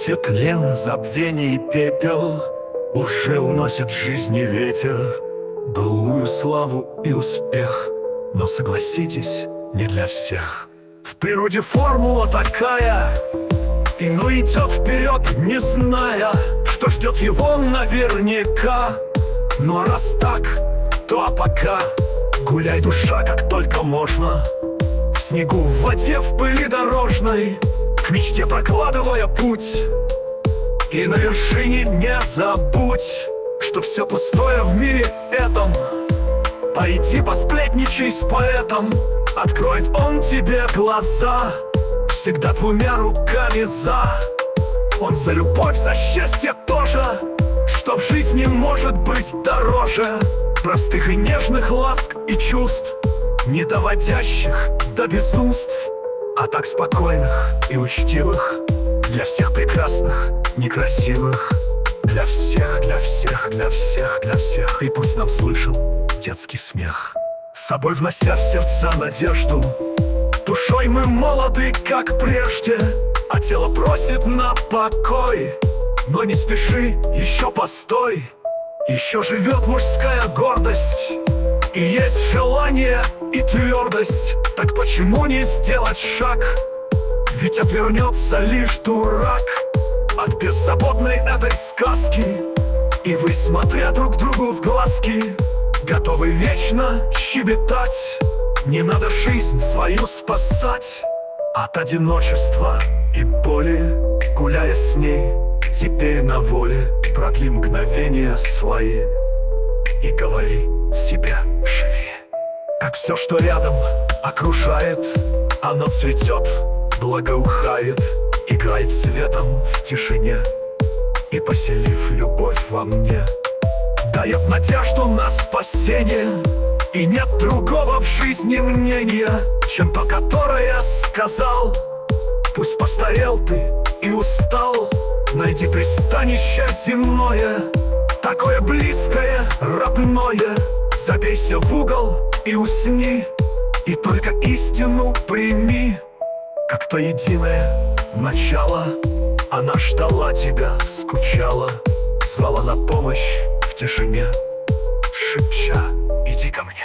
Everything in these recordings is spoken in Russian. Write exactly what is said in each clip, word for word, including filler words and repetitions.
Все тлен, забвение и пепел уже уносит жизни ветер, былую славу и успех. Но согласитесь, не для всех. В природе формула такая, иной идет вперед, не зная, что ждет его наверняка. Ну а раз так, то а пока гуляй, душа, как только можно, в снегу, в воде, в пыли дорожной, к мечте прокладывая путь. И на вершине не забудь, что все пустое в мире этом. Пойди посплетничай с поэтом, откроет он тебе глаза. Всегда двумя руками за. Он за любовь, за счастье тоже, что в жизни может быть дороже простых и нежных ласк и чувств, не доводящих до безумств, а так спокойных и учтивых, для всех прекрасных, некрасивых, для всех, для всех, для всех, для всех. И пусть нам слышал детский смех, с собой внося в сердца надежду. Душой мы молоды, как прежде, а тело просит на покой. Но не спеши, еще постой, еще живет мужская гордость, и есть желание и твердость. Так почему не сделать шаг? Ведь отвернется лишь дурак от беззаботной этой сказки. И вы, смотря друг другу в глазки, готовы вечно щебетать. Не надо жизнь свою спасать от одиночества и боли, гуляя с ней теперь на воле. Продли мгновения свои и говори себе: живи. Как все, что рядом окружает, оно цветет, благоухает, играет цветом в тишине и, поселив любовь во мне, дает надежду на спасение. И нет другого в жизни мнения, чем то, которое я сказал. Пусть постарел ты и устал, найди пристанище земное, такое близкое, родное. Забейся в угол и усни, и только истину прими, как то единое начало. Она ждала тебя, скучала, звала на помощь в тишине, шепча: иди ко мне.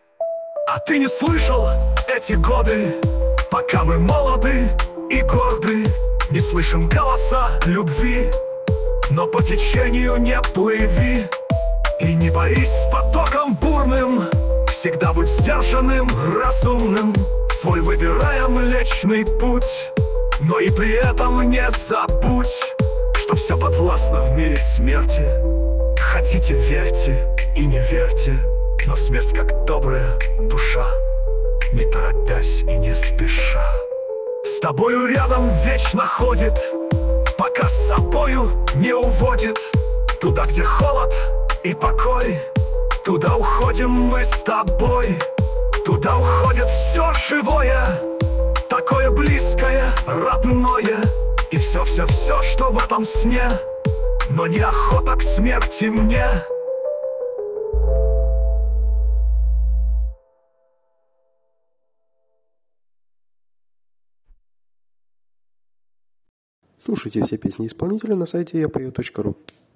А ты не слышал эти годы, пока мы молоды и горды, не слышим голоса любви. Но по течению не плыви и не борись с потоком бурным. Всегда будь сдержанным, разумным, свой выбирая Млечный Путь. Но и при этом не забудь, что все подвластно в мире смерти. Хотите — верьте и не верьте, но смерть, как добрая душа, не торопясь и не спеша, с тобою рядом вечно ходит, пока с собою не уводит. Туда, где холод и покой, туда уходим мы с тобой. Туда уходит все живое, такое близкое, родное. И все-все-все, что в этом сне, но неохота к смерти мне. Слушайте все песни исполнителя на сайте я пою точка ру.